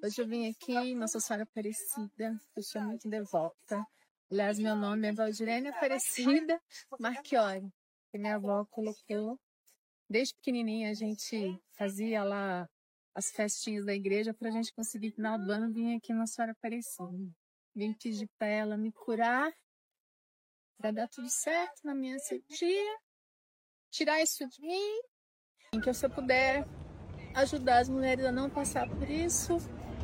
Hoje eu vim aqui em Nossa Senhora Aparecida, eu sou muito devota. Aliás, meu nome é Valdirene Aparecida Marchiori, que minha avó colocou. Desde pequenininha a gente fazia lá as festinhas da igreja para a gente conseguir, no final do ano, vir aqui na Senhora Aparecida. Vim pedir para ela me curar, para dar tudo certo na minha cirurgia, tirar isso de mim, em que se eu puder ajudar as mulheres a não passar por isso.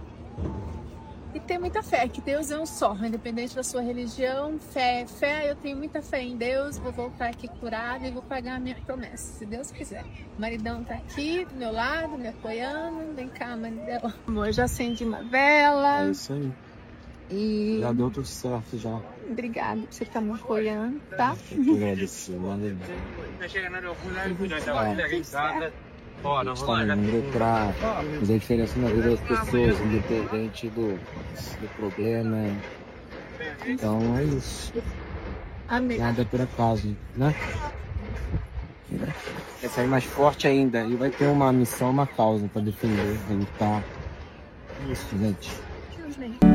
E ter muita fé, que Deus é um só, independente da sua religião. Fé, eu tenho muita fé em Deus, vou voltar aqui curada e vou pagar a minha promessa, se Deus quiser. O maridão tá aqui do meu lado, me apoiando. Vem cá, maridão. Amor, já acendi uma vela. É isso aí. E... já deu tudo certo, já. Obrigada por você estar me apoiando, tá? Eu agradeço, valeu. Está indo para fazer a diferença na vida das pessoas, independente do problema. Então é isso. Amém. Nada por acaso, né? Vai sair mais forte ainda e vai ter uma missão, uma causa para defender, lutar. Isso, gente. Amém.